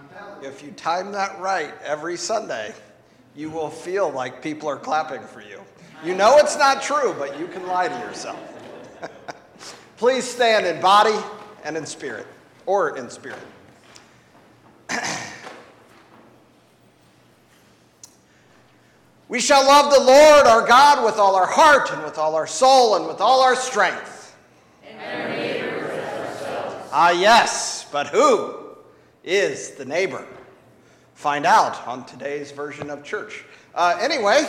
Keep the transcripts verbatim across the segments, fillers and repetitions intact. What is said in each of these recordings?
If you time that right every Sunday, you will feel like people are clapping for you. You know it's not true, but you can lie to yourself. Please stand in body and in spirit, or in spirit. We shall love the Lord our God with all our heart and with all our soul and with all our strength. And our neighbors as ourselves. Ah, yes, but who is the neighbor? Find out on today's version of church. Uh, anyway,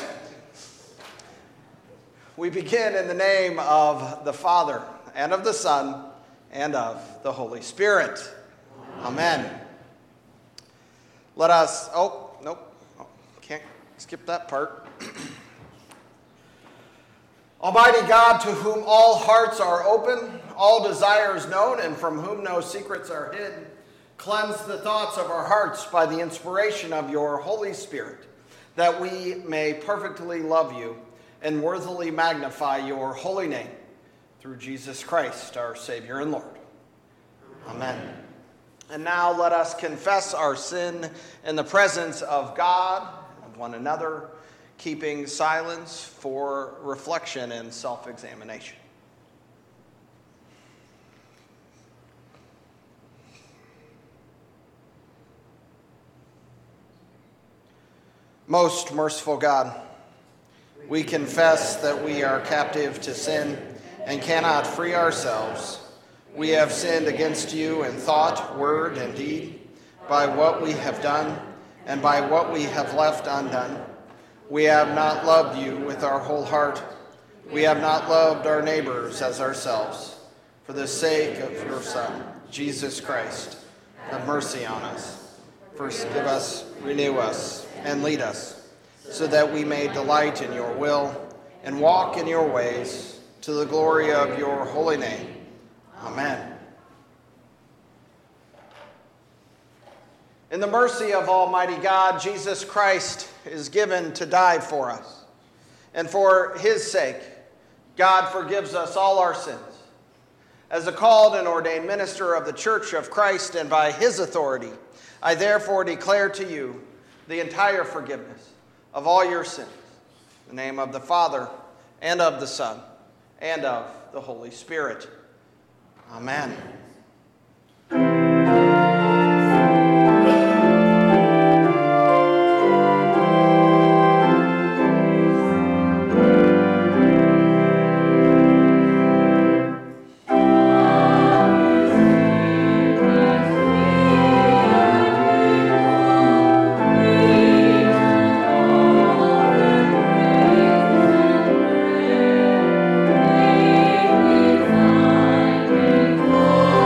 we begin in the name of the Father and of the Son and of the Holy Spirit. Amen. Amen. Let us, oh, nope, oh, can't skip that part. Almighty God, to whom all hearts are open, all desires known, and from whom no secrets are hid, cleanse the thoughts of our hearts by the inspiration of your Holy Spirit, that we may perfectly love you and worthily magnify your holy name, through Jesus Christ, our Savior and Lord. Amen. And now let us confess our sin in the presence of God and one another, keeping silence for reflection and self-examination. Most merciful God, we confess that we are captive to sin and cannot free ourselves. We have sinned against you in thought, word, and deed, by what we have done and by what we have left undone. We have not loved you with our whole heart. We have not loved our neighbors as ourselves. For the sake of your Son, Jesus Christ, have mercy on us. Forgive us, renew us, and lead us, so that we may delight in your will and walk in your ways, to the glory of your holy name. Amen. In the mercy of Almighty God, Jesus Christ is given to die for us. And for his sake, God forgives us all our sins. As a called and ordained minister of the Church of Christ, and by his authority, I therefore declare to you the entire forgiveness of all your sins. In the name of the Father, and of the Son, and of the Holy Spirit. Amen. Oh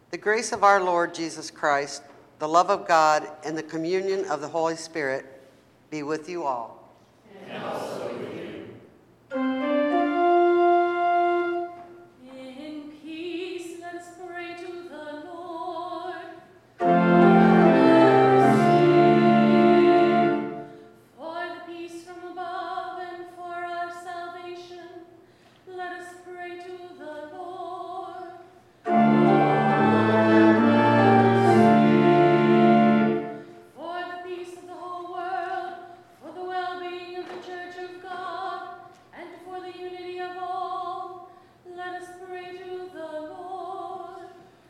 The grace of our Lord Jesus Christ, the love of God, and the communion of the Holy Spirit be with you all. And also with you. In peace, let us pray to the Lord. For the peace from above and for our salvation, let us pray to the Lord. For the peace of the whole world, for the well-being of the Church of God, and for the unity of all, let us pray to the Lord.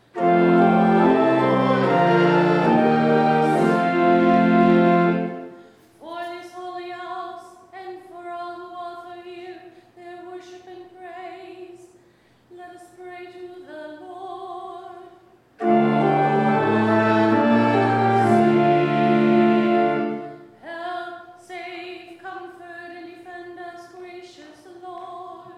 For this holy house, and for all who offer here their worship and praise, let us pray to the Lord. Help, save, comfort, and defend us, gracious Lord.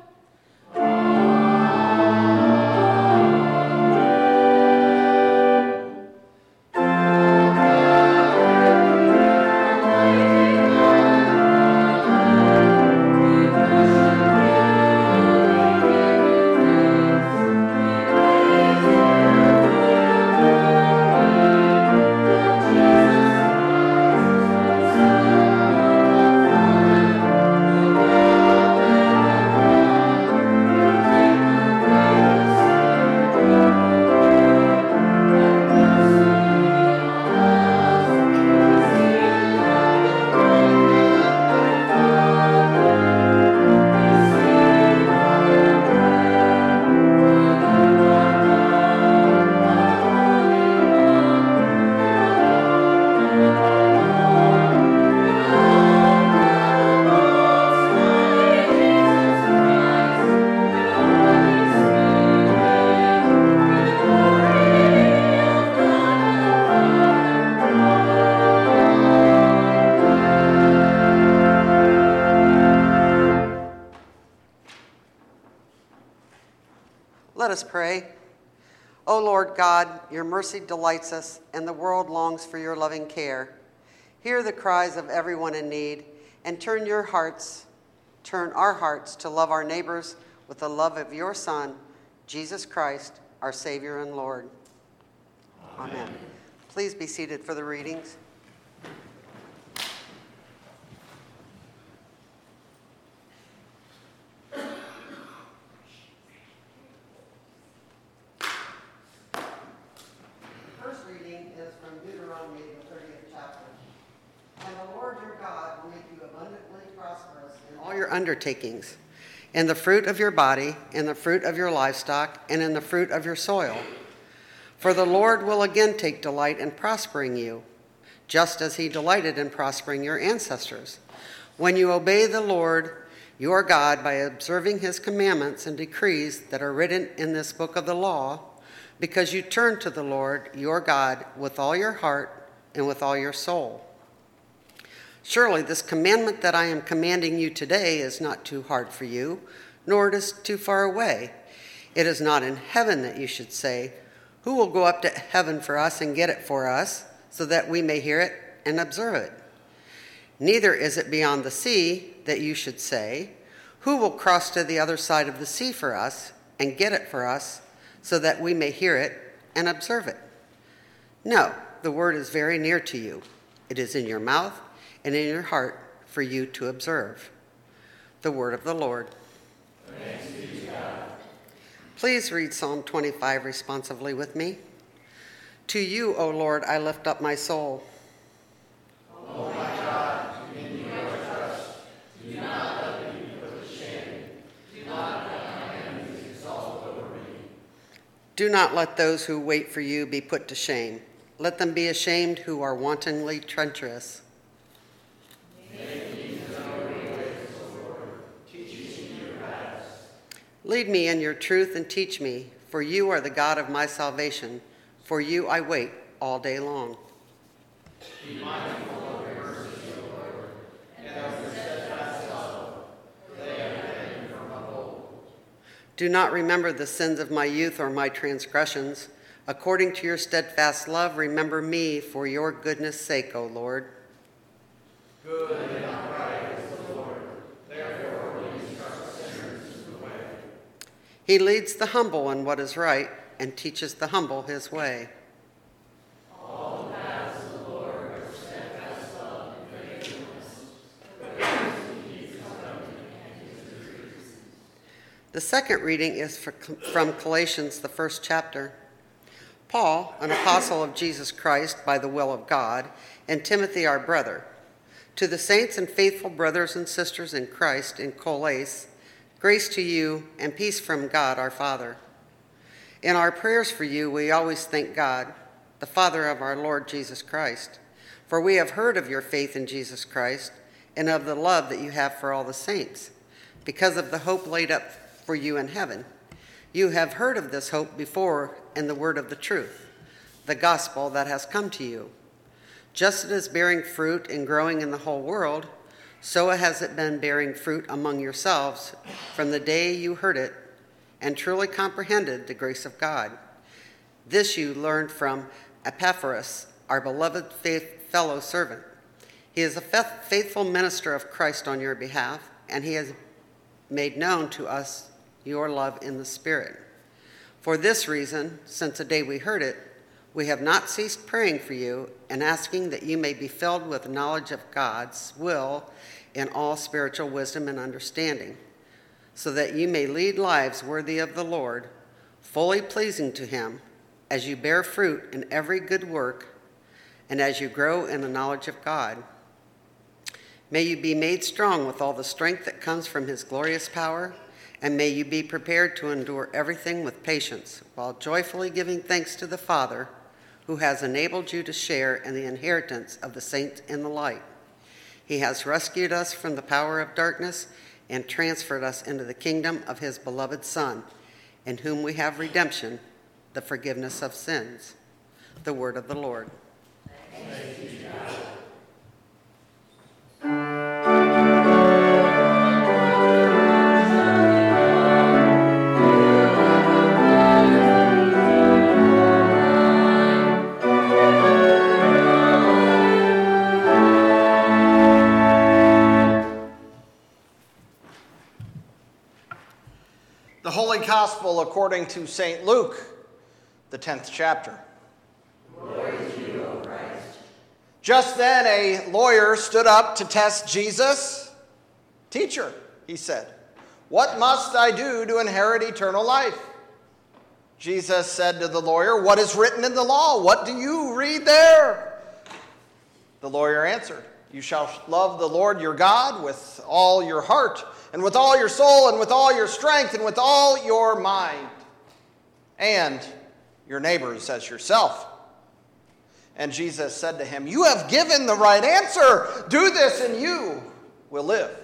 Let us pray. O Lord God, your mercy delights us, and the world longs for your loving care. Hear the cries of everyone in need, and turn your hearts, turn our hearts to love our neighbors with the love of your Son, Jesus Christ, our Savior and Lord. Amen. Amen. Please be seated for the readings. Undertakings, in the fruit of your body, in the fruit of your livestock, and in the fruit of your soil. For the Lord will again take delight in prospering you, just as he delighted in prospering your ancestors, when you obey the Lord your God by observing his commandments and decrees that are written in this book of the law, because you turn to the Lord your God with all your heart and with all your soul. Surely this commandment that I am commanding you today is not too hard for you, nor it is too far away. It is not in heaven that you should say, who will go up to heaven for us and get it for us, so that we may hear it and observe it? Neither is it beyond the sea that you should say, who will cross to the other side of the sea for us and get it for us, so that we may hear it and observe it? No, the word is very near to you. It is in your mouth and in your heart for you to observe. The word of the Lord. Thanks be to God. Please read Psalm twenty-five responsively with me. To you, O Lord, I lift up my soul. O my God, in you I trust. Do not let me be put to shame. Do not let my enemies exalt over me. Do not let those who wait for you be put to shame. Let them be ashamed who are wantonly treacherous. Lead me in your truth and teach me, for you are the God of my salvation. For you I wait all day long. Be mindful of your mercy, O Lord, and of your steadfast love, for they have been from of old. Do not remember the sins of my youth or my transgressions, According to your steadfast love, remember me for your goodness' sake, O Lord. Good and upright is the Lord, therefore he instructs sinners in the way. He leads the humble in what is right and teaches the humble his way. All the paths of the Lord are steadfast love and faithfulness. The paths he keeps covenant and his decrees. The second reading is from Colossians, the first chapter. Paul, an apostle of Jesus Christ by the will of God, and Timothy our brother, to the saints and faithful brothers and sisters in Christ in Colossae, grace to you and peace from God our Father. In our prayers for you, we always thank God, the Father of our Lord Jesus Christ, for we have heard of your faith in Jesus Christ and of the love that you have for all the saints, because of the hope laid up for you in heaven. You have heard of this hope before in the word of the truth, the gospel that has come to you. Just as it is bearing fruit and growing in the whole world, so has it been bearing fruit among yourselves from the day you heard it and truly comprehended the grace of God. This you learned from Epaphras, our beloved faith fellow servant. He is a faithful minister of Christ on your behalf, and he has made known to us your love in the Spirit. For this reason, since the day we heard it, we have not ceased praying for you and asking that you may be filled with knowledge of God's will in all spiritual wisdom and understanding, so that you may lead lives worthy of the Lord, fully pleasing to him, as you bear fruit in every good work and as you grow in the knowledge of God. May you be made strong with all the strength that comes from his glorious power, and may you be prepared to endure everything with patience, while joyfully giving thanks to the Father, who has enabled you to share in the inheritance of the saints in the light. He has rescued us from the power of darkness and transferred us into the kingdom of his beloved Son, in whom we have redemption, the forgiveness of sins. The word of the Lord. Thanks be to God. The Holy Gospel according to Saint Luke, the tenth chapter. Glory to you, O Christ. Just then a lawyer stood up to test Jesus. "Teacher," he said, "what must I do to inherit eternal life?" Jesus said to the lawyer, "What is written in the law? What do you read there?" The lawyer answered, "You shall love the Lord your God with all your heart, and with all your soul, and with all your strength, and with all your mind, and your neighbors as yourself." And Jesus said to him, "You have given the right answer. Do this, and you will live."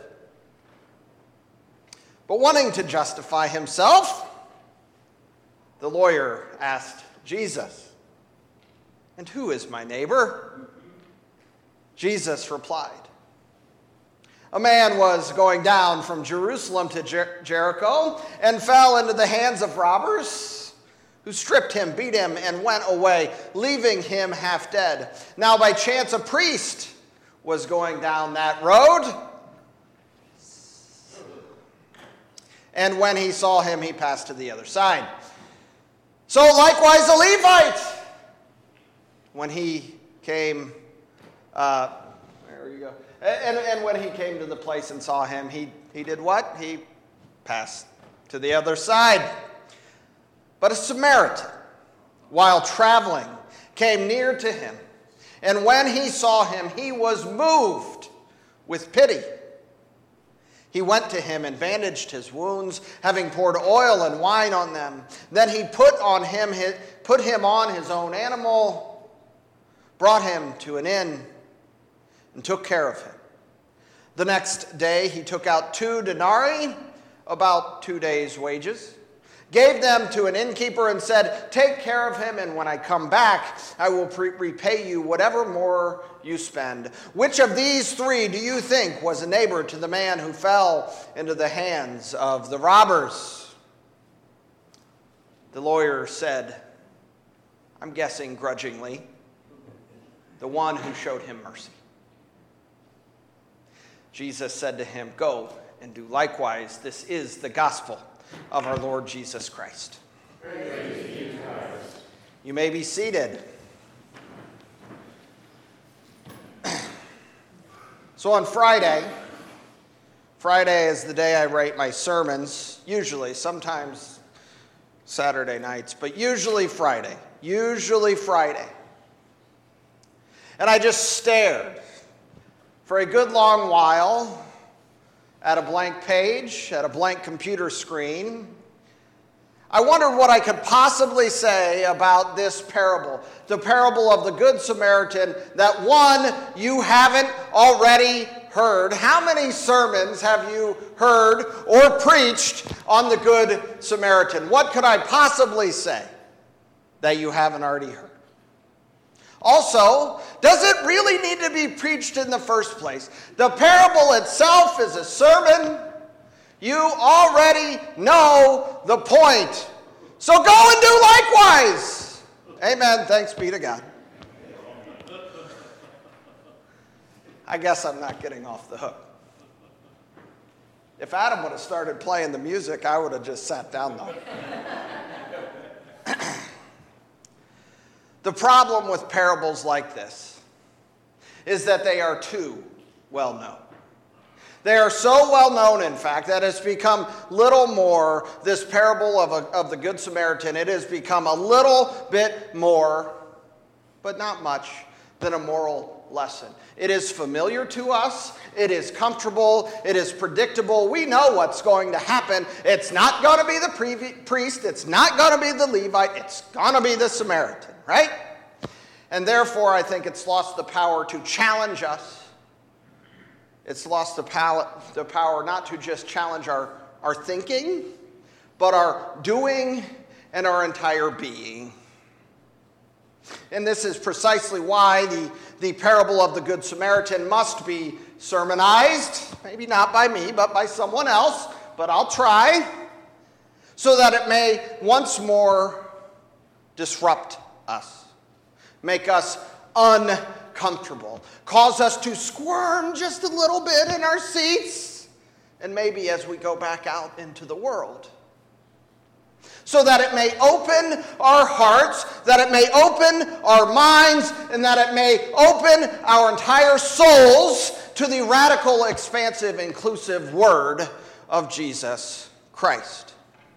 But wanting to justify himself, the lawyer asked Jesus, "And who is my neighbor?" Jesus replied, "A man was going down from Jerusalem to Jer- Jericho and fell into the hands of robbers, who stripped him, beat him, and went away, leaving him half dead. Now by chance a priest was going down that road, and when he saw him, he passed to the other side. So likewise a Levite, when he came, uh, there you go, and, and when he came to the place and saw him, he, he did what? He passed to the other side. But a Samaritan, while traveling, came near to him, and when he saw him, he was moved with pity. He went to him and bandaged his wounds, having poured oil and wine on them. Then he put on him his, put him on his own animal, brought him to an inn, and took care of him. The next day he took out two denarii, about two days' wages, gave them to an innkeeper, and said, "Take care of him, and when I come back, I will pre- repay you whatever more you spend." Which of these three do you think was a neighbor to the man who fell into the hands of the robbers? The lawyer said, I'm guessing grudgingly, the one who showed him mercy. Jesus said to him, "Go and do likewise." This is the gospel of our Lord Jesus Christ. Praise be to Christ. You may be seated. So on Friday, Friday is the day I write my sermons, usually, sometimes Saturday nights, but usually Friday, usually Friday. And I just stared for a good long while at a blank page, at a blank computer screen. I wondered what I could possibly say about this parable, the parable of the Good Samaritan, that one you haven't already heard. How many sermons have you heard or preached on the Good Samaritan? What could I possibly say that you haven't already heard? Also, does it really need to be preached in the first place? The parable itself is a sermon. You already know the point. So go and do likewise. Amen. Thanks be to God. I guess I'm not getting off the hook. If Adam would have started playing the music, I would have just sat down though. The problem with parables like this is that they are too well known. They are so well known, in fact, that it's become little more, this parable of, a, of the Good Samaritan, it has become a little bit more, but not much, than a moral lesson. It is familiar to us. It is comfortable. It is predictable. We know what's going to happen. It's not going to be the pre- priest. It's not going to be the Levite. It's going to be the Samaritan, right? And therefore, I think it's lost the power to challenge us. It's lost the power, the power not to just challenge our, our thinking, but our doing and our entire being. And this is precisely why the, the parable of the Good Samaritan must be sermonized, maybe not by me, but by someone else, but I'll try, so that it may once more disrupt us, make us uncomfortable, cause us to squirm just a little bit in our seats, and maybe as we go back out into the world, so that it may open our hearts, that it may open our minds, and that it may open our entire souls to the radical, expansive, inclusive word of Jesus Christ.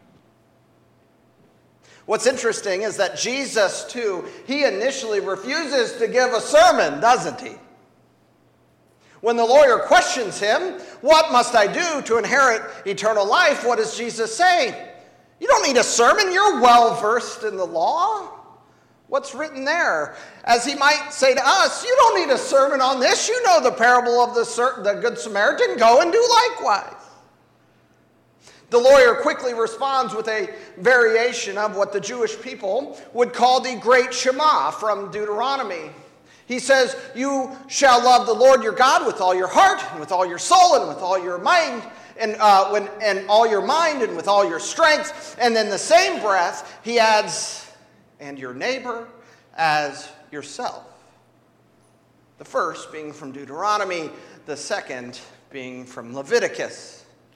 What's interesting is that Jesus, too, he initially refuses to give a sermon, doesn't he? When the lawyer questions him, "What must I do to inherit eternal life?" what does Jesus say? You don't need a sermon. You're well versed in the law. What's written there? As he might say to us, you don't need a sermon on this. You know the parable of the, the Good Samaritan. Go and do likewise. The lawyer quickly responds with a variation of what the Jewish people would call the Great Shema from Deuteronomy. He says, "You shall love the Lord your God with all your heart, and with all your soul, and with all your mind, and uh, when and all your mind, and with all your strength." And in the same breath, he adds, "and your neighbor as yourself." The first being from Deuteronomy, the second being from Leviticus.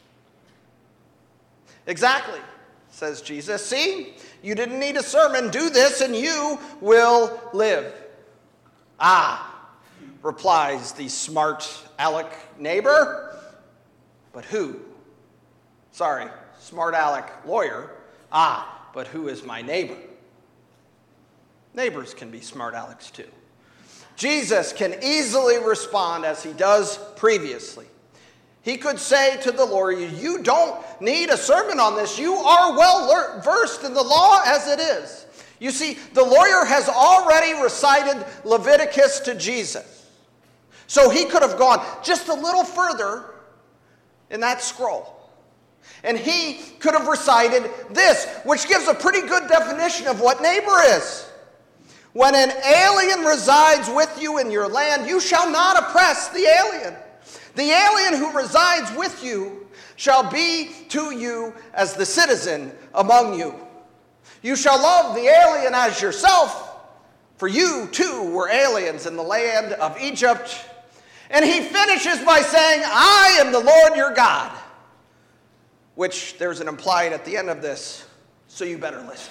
Exactly, says Jesus. See, you didn't need a sermon. Do this and you will live. Ah, replies the smart aleck neighbor. But who? Sorry, smart aleck lawyer. Ah, but who is my neighbor? Neighbors can be smart alecks too. Jesus can easily respond as he does previously. He could say to the lawyer, you don't need a sermon on this. You are well versed in the law as it is. You see, the lawyer has already recited Leviticus to Jesus. So he could have gone just a little further in that scroll. And he could have recited this, which gives a pretty good definition of what neighbor is. When an alien resides with you in your land, you shall not oppress the alien. The alien who resides with you shall be to you as the citizen among you. You shall love the alien as yourself. For you too were aliens in the land of Egypt. And he finishes by saying, I am the Lord your God. Which there's an implied at the end of this, so you better listen.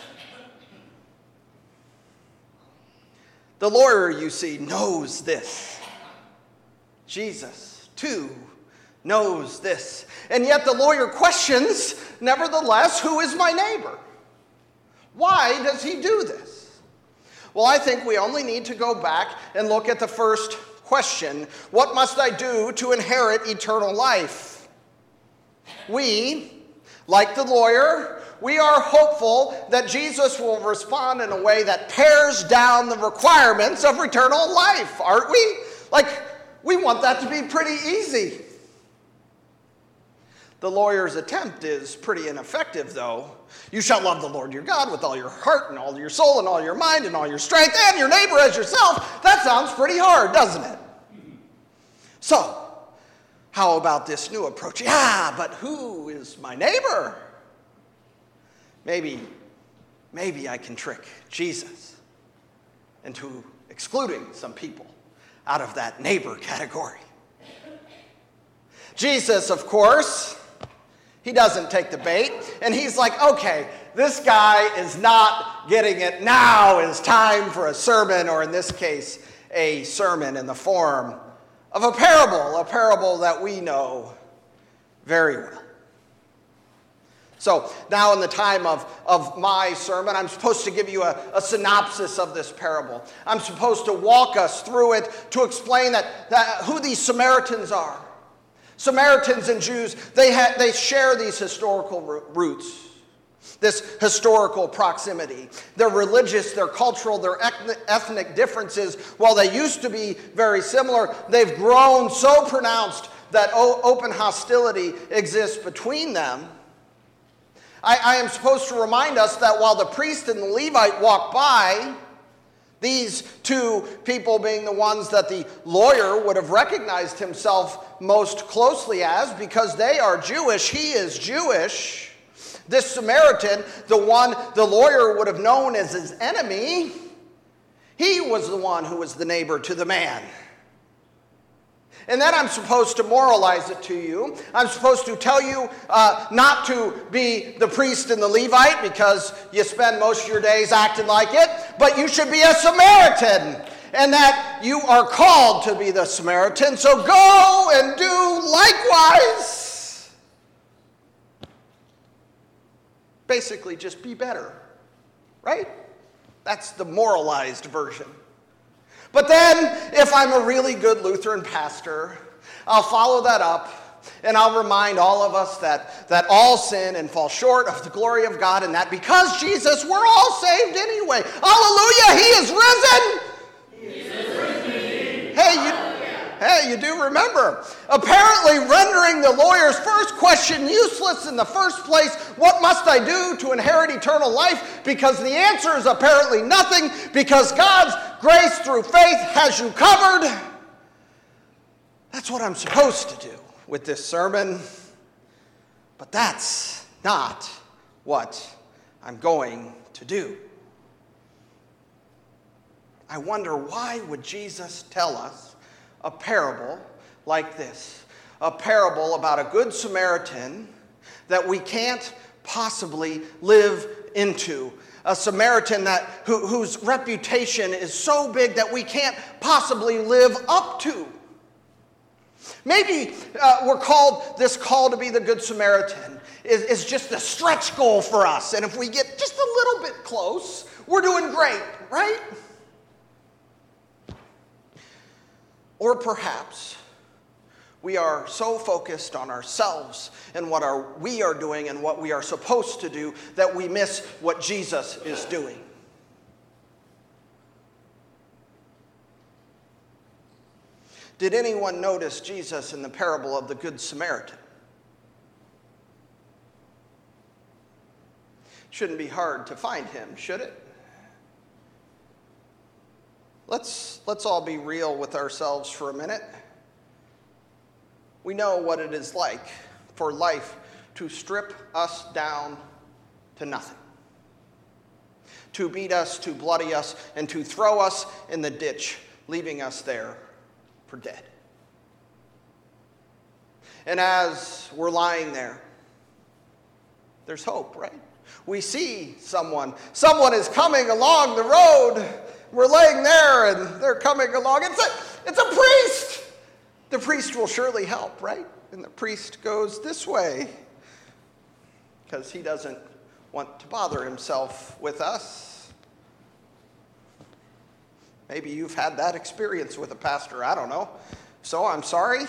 The lawyer, you see, knows this. Jesus, too, knows this. And yet the lawyer questions, nevertheless, who is my neighbor? Why does he do this? Well, I think we only need to go back and look at the first question. What must I do to inherit eternal life? We, like the lawyer, we are hopeful that Jesus will respond in a way that pares down the requirements of eternal life, aren't we? Like, we want that to be pretty easy. The lawyer's attempt is pretty ineffective, though. You shall love the Lord your God with all your heart and all your soul and all your mind and all your strength and your neighbor as yourself. That sounds pretty hard, doesn't it? So, how about this new approach? Yeah, but who is my neighbor? Maybe, maybe I can trick Jesus into excluding some people out of that neighbor category. Jesus, of course, he doesn't take the bait, and he's like, okay, this guy is not getting it. Now is time for a sermon, or in this case, a sermon in the form of a parable, a parable that we know very well. So now in the time of, of my sermon, I'm supposed to give you a, a synopsis of this parable. I'm supposed to walk us through it to explain that, that who these Samaritans are. Samaritans and Jews, they, ha- they share these historical roots, this historical proximity. They're religious, they're cultural, their ethnic differences, while they used to be very similar, they've grown so pronounced that o- open hostility exists between them. I, I am supposed to remind us that while the priest and the Levite walk by, these two people being the ones that the lawyer would have recognized himself most closely as, because they are Jewish, he is Jewish. This Samaritan, the one the lawyer would have known as his enemy, he was the one who was the neighbor to the man. And then I'm supposed to moralize it to you. I'm supposed to tell you uh, not to be the priest and the Levite because you spend most of your days acting like it, but you should be a Samaritan, and that you are called to be the Samaritan. So go and do likewise. Basically, just be better, right? That's the moralized version. But then, if I'm a really good Lutheran pastor, I'll follow that up, and I'll remind all of us that, that all sin and fall short of the glory of God, and that because Jesus, we're all saved anyway. Hallelujah, he is risen! He is risen. Hey, you, hey, you do remember. Apparently rendering the lawyer's first question useless in the first place, what must I do to inherit eternal life? Because the answer is apparently nothing, because God's grace through faith has you covered. That's what I'm supposed to do with this sermon. But that's not what I'm going to do. I wonder, why would Jesus tell us a parable like this? A parable about a good Samaritan that we can't possibly live into. A Samaritan that who, whose reputation is so big that we can't possibly live up to. Maybe uh, we're called, this call to be the Good Samaritan is, is just a stretch goal for us. And if we get just a little bit close, we're doing great, right? Or perhaps we are so focused on ourselves and what are, we are doing and what we are supposed to do that we miss what Jesus is doing. Did anyone notice Jesus in the parable of the Good Samaritan? Shouldn't be hard to find him, should it? Let's, let's all be real with ourselves for a minute. We know what it is like for life to strip us down to nothing. to beat us, to bloody us, and to throw us in the ditch, leaving us there for dead. And as we're lying there, there's hope, right? We see someone. Someone is coming along the road. We're laying there and they're coming along. It's a, it's a priest. The priest will surely help, right? And the priest goes this way because he doesn't want to bother himself with us. Maybe you've had that experience with a pastor. I don't know. So I'm sorry.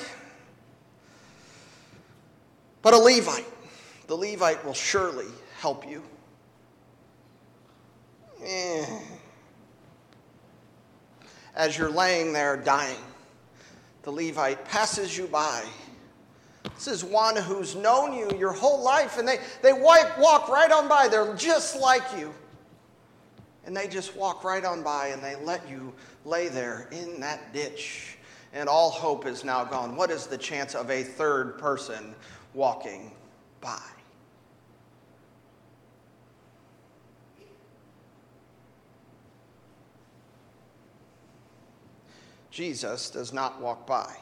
But a Levite, the Levite will surely help you. Eh. As you're laying there dying, the Levite passes you by. This is one who's known you your whole life, and they, they walk right on by. They're just like you. And they just walk right on by, and they let you lay there in that ditch. And all hope is now gone. What is the chance of a third person walking by? Jesus does not walk by.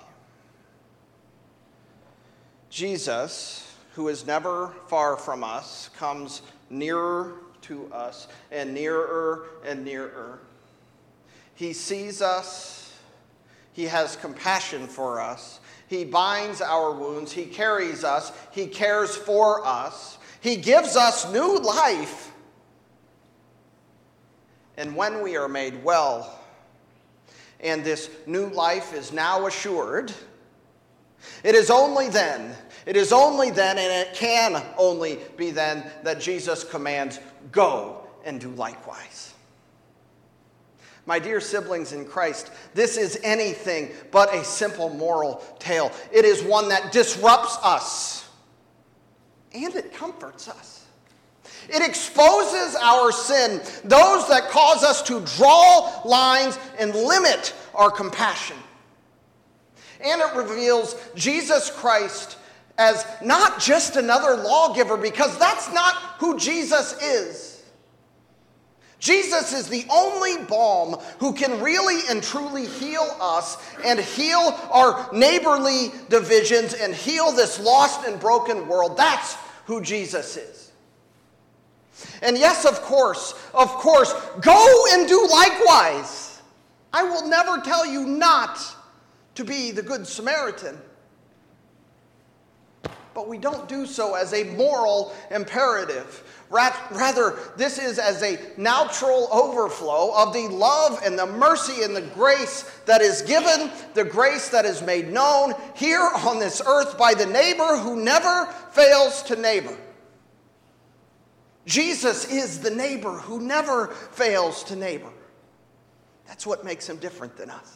Jesus, who is never far from us, comes nearer to us and nearer and nearer. He sees us. He has compassion for us. He binds our wounds. He carries us. He cares for us. He gives us new life. And when we are made well, and this new life is now assured, it is only then, it is only then, and it can only be then, that Jesus commands, go and do likewise. My dear siblings in Christ, this is anything but a simple moral tale. It is one that disrupts us, and it comforts us. It exposes our sin, those that cause us to draw lines and limit our compassion. And it reveals Jesus Christ as not just another lawgiver, because that's not who Jesus is. Jesus is the only balm who can really and truly heal us and heal our neighborly divisions and heal this lost and broken world. That's who Jesus is. And yes, of course, of course, go and do likewise. I will never tell you not to be the Good Samaritan. But we don't do so as a moral imperative. Rather, this is as a natural overflow of the love and the mercy and the grace that is given, the grace that is made known here on this earth by the neighbor who never fails to neighbor. Jesus is the neighbor who never fails to neighbor. That's what makes him different than us.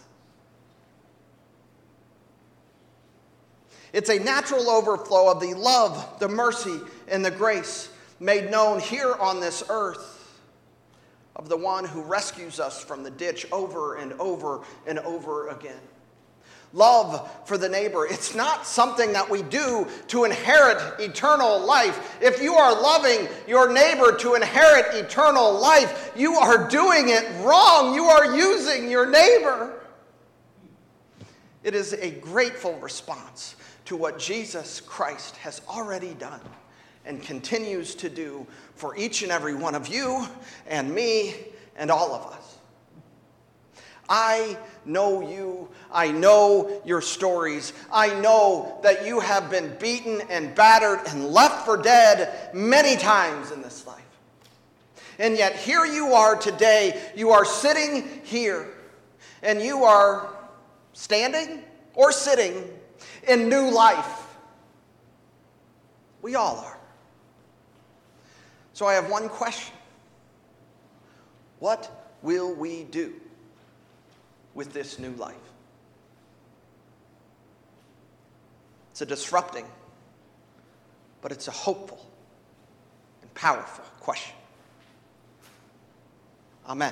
It's a natural overflow of the love, the mercy, and the grace made known here on this earth of the one who rescues us from the ditch over and over and over again. Love for the neighbor. It's not something that we do to inherit eternal life. If you are loving your neighbor to inherit eternal life, you are doing it wrong. You are using your neighbor. It is a grateful response to what Jesus Christ has already done and continues to do for each and every one of you and me and all of us. I know you. I know your stories. I know that you have been beaten and battered and left for dead many times in this life. And yet here you are today. You are sitting here and you are standing or sitting in new life. We all are. So I have one question. What will we do with this new life? It's a disrupting, but it's a hopeful and powerful question. Amen.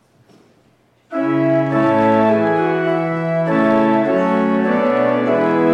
Amen.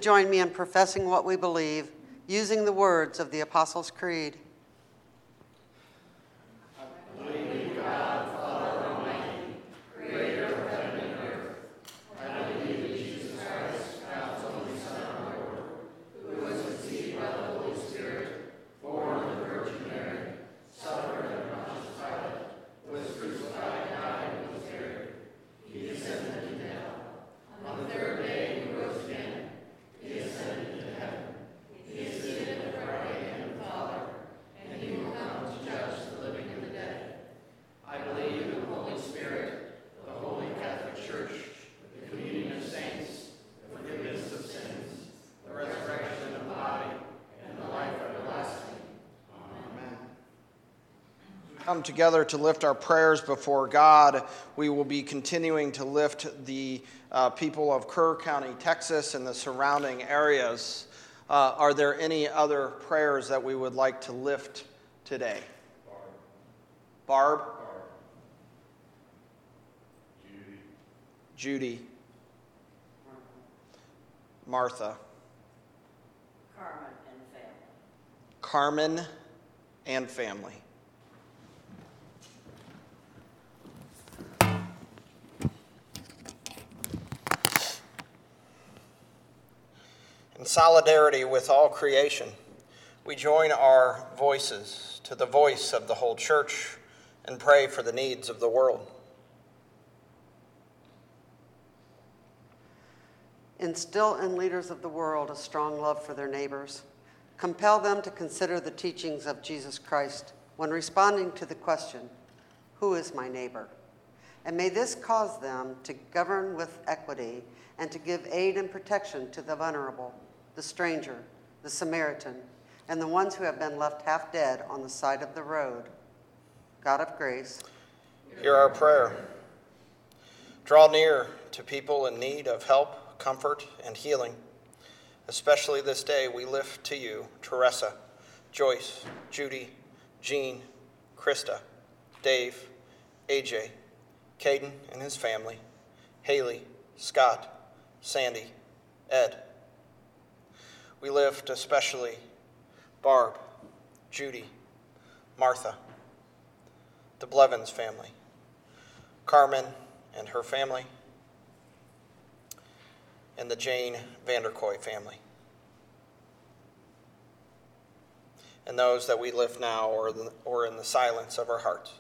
join me in professing what we believe, using the words of the Apostles' Creed. I believe in God, Father Almighty, creator of heaven and earth. I believe in Jesus Christ, God's only Son, our Lord, who was conceived by the Holy Spirit, born of the Virgin Mary, suffered under Pontius Pilate, was crucified, died, and was buried. He descended into hell. On the third day he rose again. He ascended into heaven. He is seated at the right hand of the Father, and he will come to judge the living and the dead. I believe in the Holy Spirit, the Holy Catholic Church, the communion of saints, the forgiveness of sins, the resurrection of the body, and the life everlasting. Amen. Come together to lift our prayers before God. We will be continuing to lift the uh, people of Kerr County, Texas, and the surrounding areas. Uh, are there any other prayers that we would like to lift today? Barb? Barb? Judy. Judy. Martha. Carmen and family. Carmen and family. In solidarity with all creation, we join our voices to the voice of the whole church and pray for the needs of the world. Instill in leaders of the world a strong love for their neighbors. Compel them to consider the teachings of Jesus Christ when responding to the question, who is my neighbor? And may this cause them to govern with equity and to give aid and protection to the vulnerable, the stranger, the Samaritan, and the ones who have been left half dead on the side of the road. God of grace, hear our prayer. Draw near to people in need of help, comfort, and healing. Especially this day, we lift to you Teresa, Joyce, Judy, Jean, Krista, Dave, A J, Caden and his family, Haley, Scott, Sandy, Ed. We lift especially Barb, Judy, Martha, the Blevins family, Carmen and her family, and the Jane Vanderkoy family. And those that we lift now or, the, or in the silence of our hearts.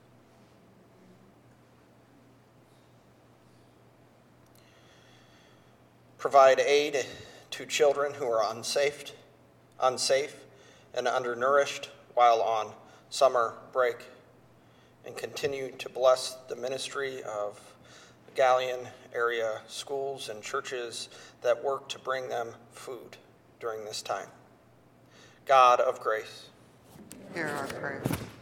Provide aid to children who are unsafe, unsafe and undernourished while on summer break, and continue to bless the ministry of Galleon area schools and churches that work to bring them food during this time. God of grace, hear our prayer.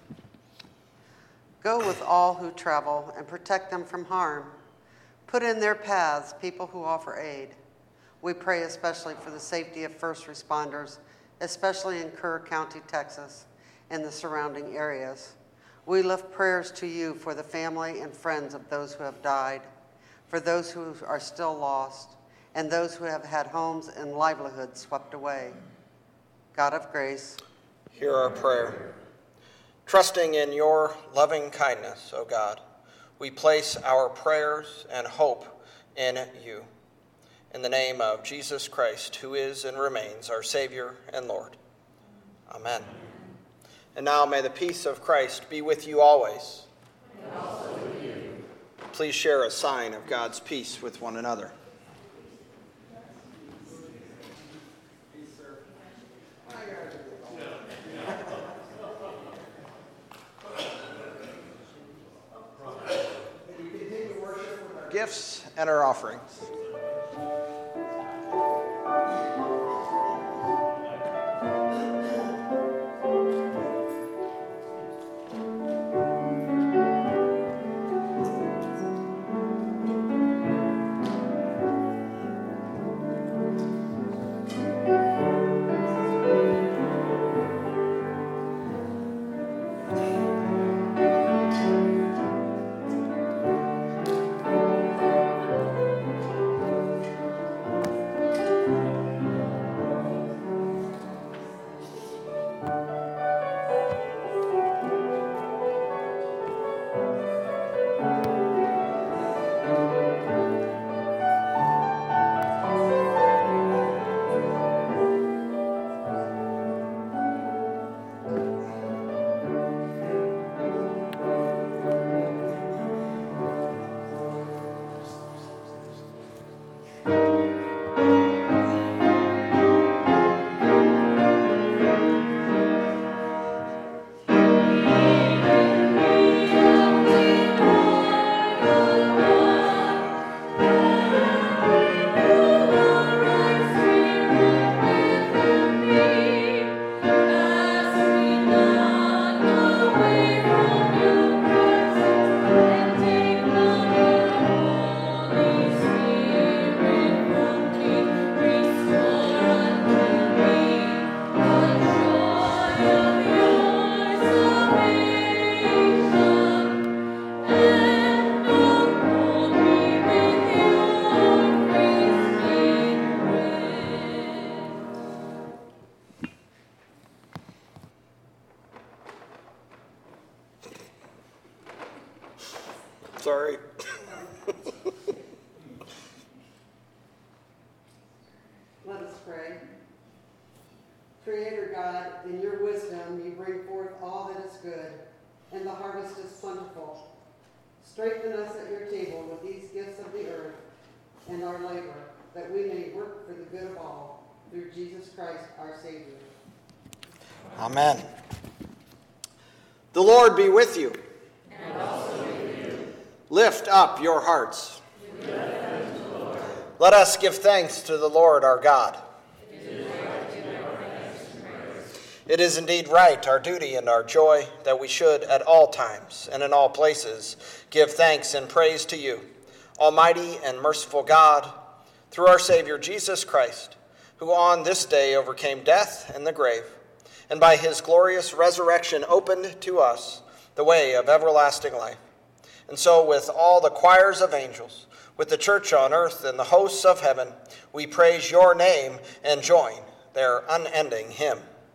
Go with all who travel and protect them from harm. Put in their paths people who offer aid. We pray especially for the safety of first responders, especially in Kerr County, Texas, and the surrounding areas. We lift prayers to you for the family and friends of those who have died, for those who are still lost, and those who have had homes and livelihoods swept away. God of grace, hear our prayer. Trusting in your loving kindness, O God, we place our prayers and hope in you. In the name of Jesus Christ, who is and remains our Savior and Lord. Amen. And now may the peace of Christ be with you always. And also with you. Please share a sign of God's peace with one another. Gifts and our offerings. Sorry. Let us pray. Creator God, in your wisdom you bring forth all that is good, and the harvest is plentiful. Strengthen us at your table with these gifts of the earth and our labor, that we may work for the good of all, through Jesus Christ our Savior. Amen. The Lord be with you. And also with you. Lift up your hearts. Let us give thanks to the Lord our God. It is indeed right, our duty and our joy, that we should at all times and in all places give thanks and praise to you, Almighty and merciful God, through our Savior Jesus Christ, who on this day overcame death and the grave, and by his glorious resurrection opened to us the way of everlasting life. And so with all the choirs of angels, with the church on earth and the hosts of heaven, we praise your name and join their unending hymn.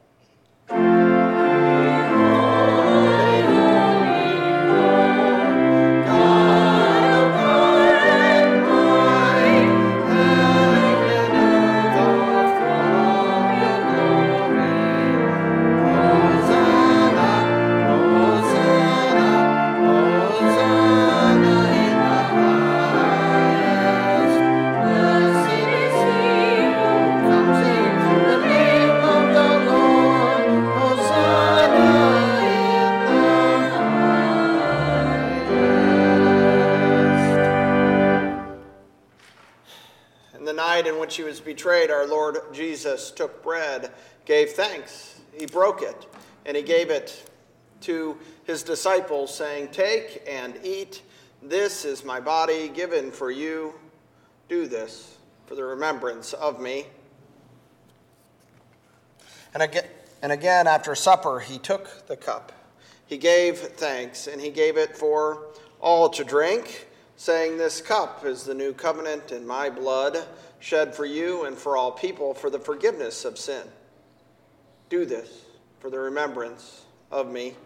In which he was betrayed, our Lord Jesus took bread, gave thanks, he broke it, and he gave it to his disciples, saying, "Take and eat. This is my body given for you. Do this for the remembrance of me." And again, and again after supper, he took the cup. He gave thanks, and he gave it for all to drink, saying, "This cup is the new covenant in my blood, shed for you and for all people for the forgiveness of sin. Do this for the remembrance of me."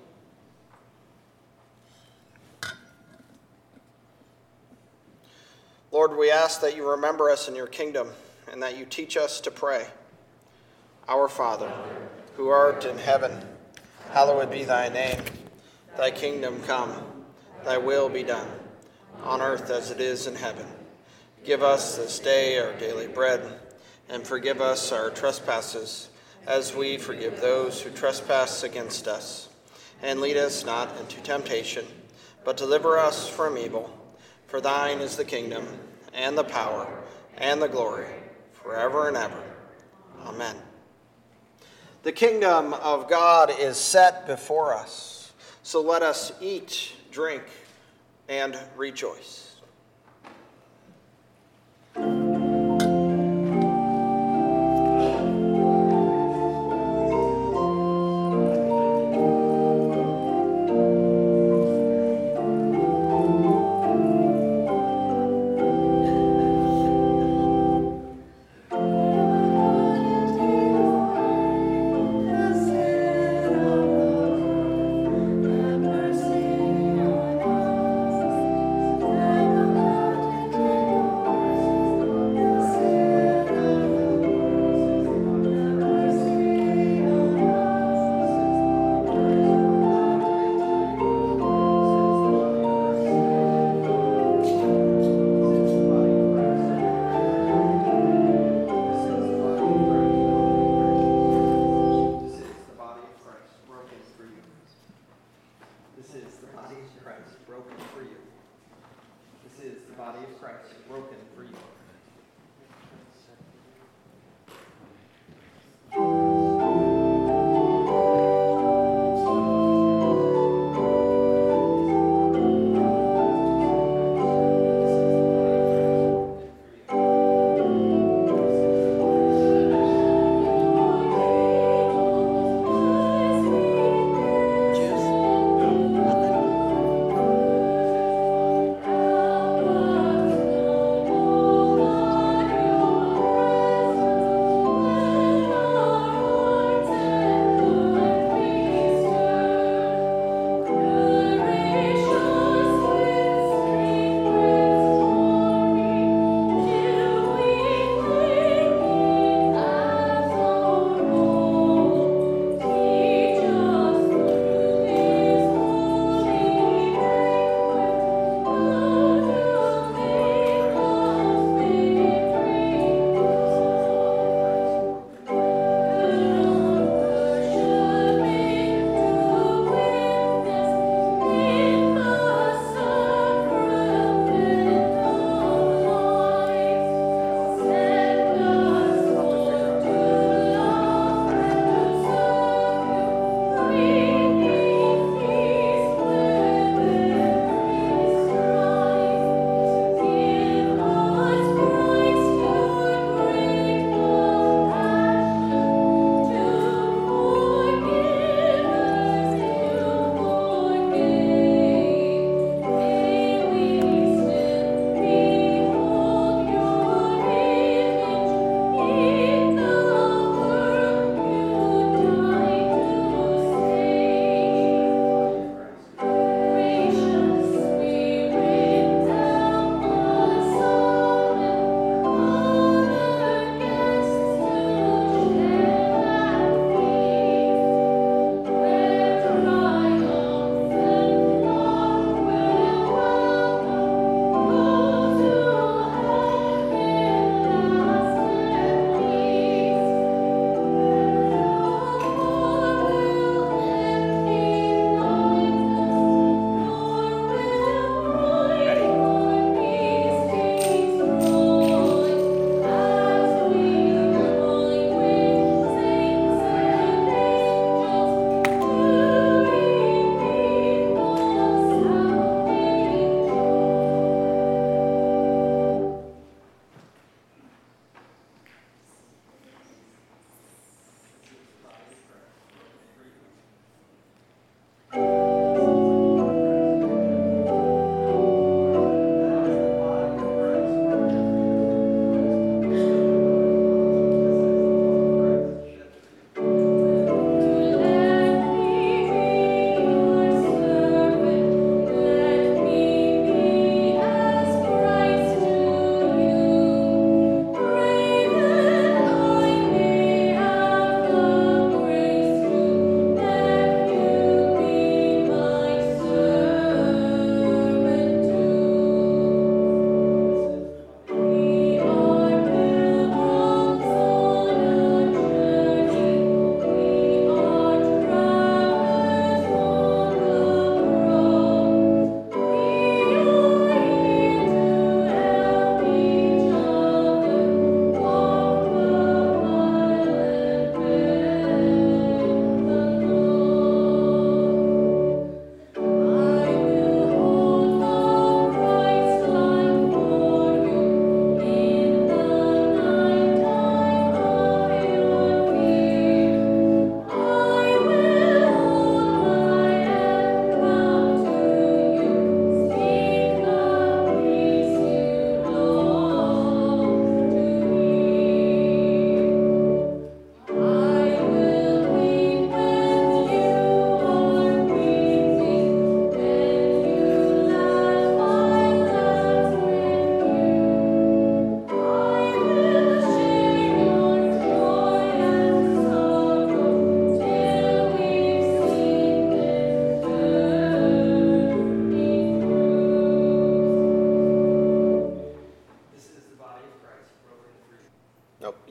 Lord, we ask that you remember us in your kingdom and that you teach us to pray. Our Father, who art in heaven, hallowed be thy name. Thy kingdom come, thy will be done, on earth as it is in heaven. Give us this day our daily bread, and forgive us our trespasses, as we forgive those who trespass against us. And lead us not into temptation, but deliver us from evil. For thine is the kingdom, and the power, and the glory, forever and ever. Amen. The kingdom of God is set before us, so let us eat, drink, and rejoice. Help us, Lord.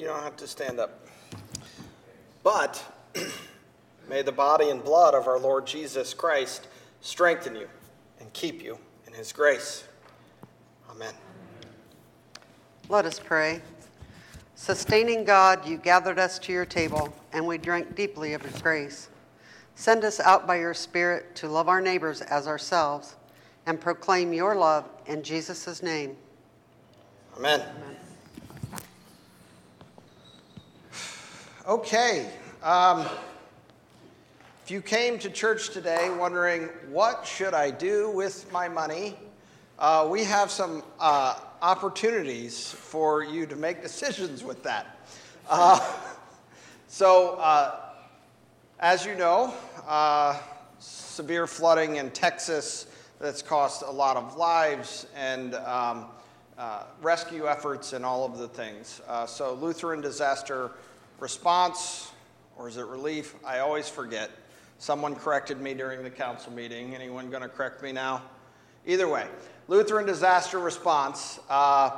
don't have to stand up. But may the body and blood of our Lord Jesus Christ strengthen you and keep you in his grace. Amen. Let us pray. Sustaining God, you gathered us to your table, and we drank deeply of your grace. Send us out by your Spirit to love our neighbors as ourselves and proclaim your love in Jesus' name. Amen. Amen. Okay. Um, if you came to church today wondering, what should I do with my money? Uh, we have some uh, opportunities for you to make decisions with that. Uh, so, uh, as you know, uh, severe flooding in Texas that's cost a lot of lives and um, uh, rescue efforts and all of the things. Uh, so Lutheran Disaster Response, or is it relief? I always forget. Someone corrected me during the council meeting. Anyone going to correct me now? Either way, Lutheran Disaster Response uh,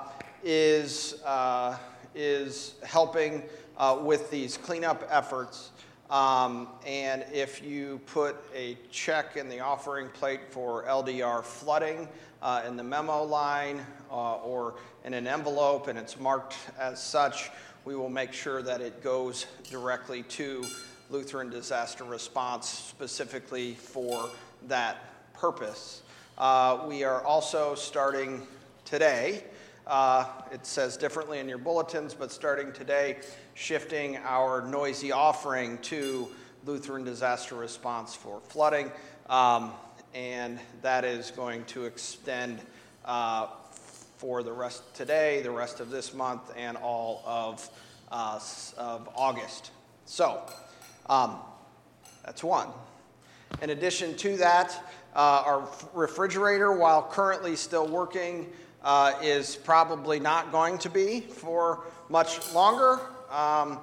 is, uh, is helping uh, with these cleanup efforts. Um, and if you put a check in the offering plate for L D R flooding uh, in the memo line uh, or in an envelope and it's marked as such, we will make sure that it goes directly to Lutheran Disaster Response specifically for that purpose. Uh, we are also starting today, uh, it says differently in your bulletins, but starting today, shifting our noisy offering to Lutheran Disaster Response for flooding, um, and that is going to extend uh, for the rest today, the rest of this month, and all of, uh, of August. So, um, that's one. In addition to that, uh, our refrigerator, while currently still working, uh, is probably not going to be for much longer. Um,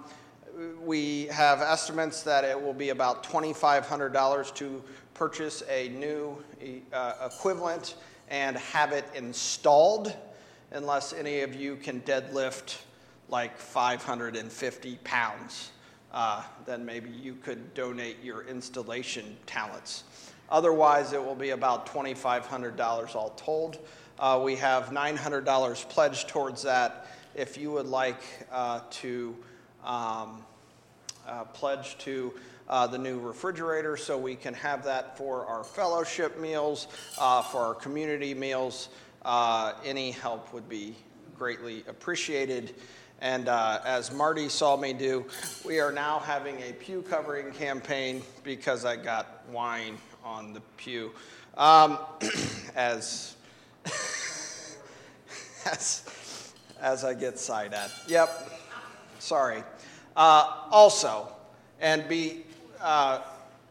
we have estimates that it will be about twenty-five hundred dollars to purchase a new uh, equivalent and have it installed, unless any of you can deadlift like five hundred fifty pounds. Uh, then maybe you could donate your installation talents. Otherwise, it will be about twenty-five hundred dollars all told. Uh, we have nine hundred dollars pledged towards that. If you would like uh, to um, uh, pledge to uh, the new refrigerator so we can have that for our fellowship meals, uh, for our community meals, uh, any help would be greatly appreciated. And uh, as Marty saw me do, we are now having a pew covering campaign because I got wine on the pew. Um, as, as, as I get sighed at. Yep, sorry. Uh, also, and be, uh,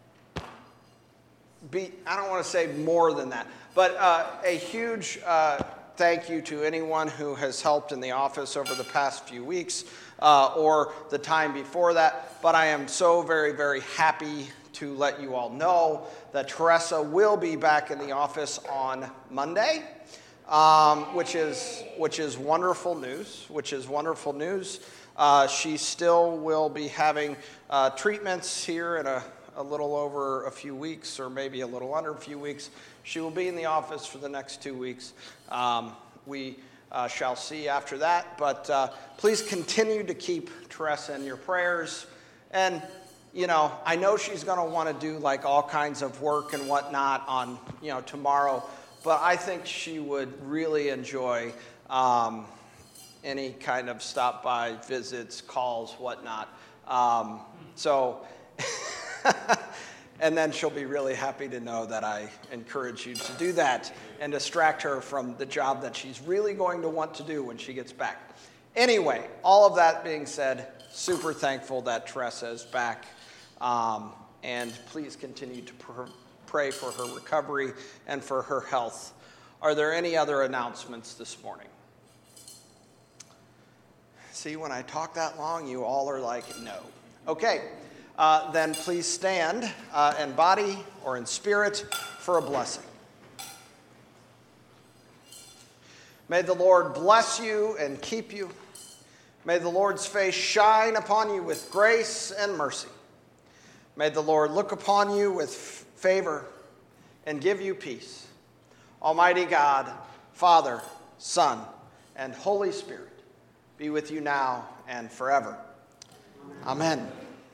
be, I don't want to say more than that, but uh, a huge uh, thank you to anyone who has helped in the office over the past few weeks uh, or the time before that. But I am so very, very happy to let you all know that Teresa will be back in the office on Monday, um, which is which is wonderful news, which is wonderful news. Uh, she still will be having uh, treatments here in a, a little over a few weeks, or maybe a little under a few weeks. She will be in the office for the next two weeks. Um, we uh, shall see after that, but uh, please continue to keep Teresa in your prayers. And, you know, I know she's going to want to do like all kinds of work and whatnot on, you know, tomorrow, but I think she would really enjoy um, any kind of stop by, visits, calls, whatnot. Um, so... And then she'll be really happy to know that I encourage you to do that and distract her from the job that she's really going to want to do when she gets back. Anyway, all of that being said, super thankful that Teresa is back. Um, and please continue to pr- pray for her recovery and for her health. Are there any other announcements this morning? See, when I talk that long, you all are like, no. Okay. Uh, then please stand uh, in body or in spirit for a blessing. May the Lord bless you and keep you. May the Lord's face shine upon you with grace and mercy. May the Lord look upon you with favor and give you peace. Almighty God, Father, Son, and Holy Spirit, be with you now and forever. Amen.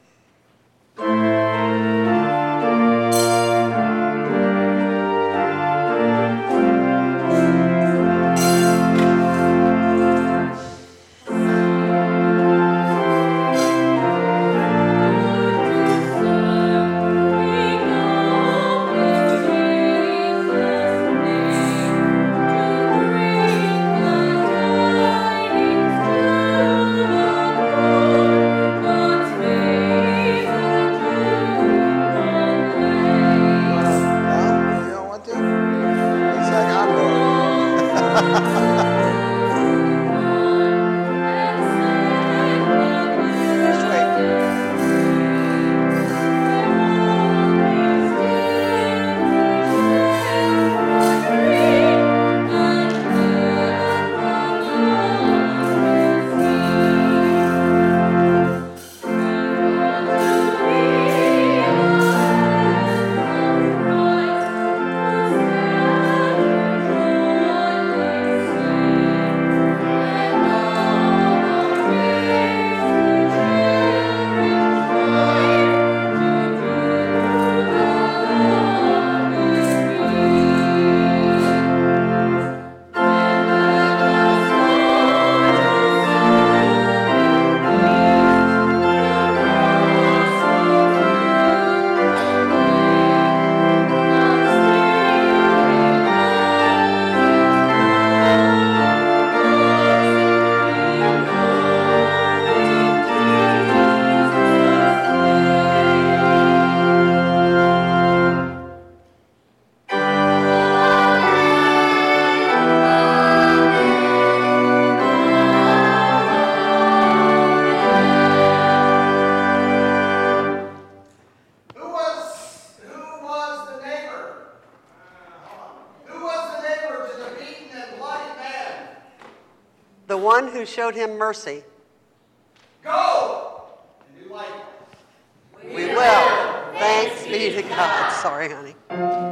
The one who showed him mercy. Go and do likewise. We will. Thanks be to God. Sorry, honey.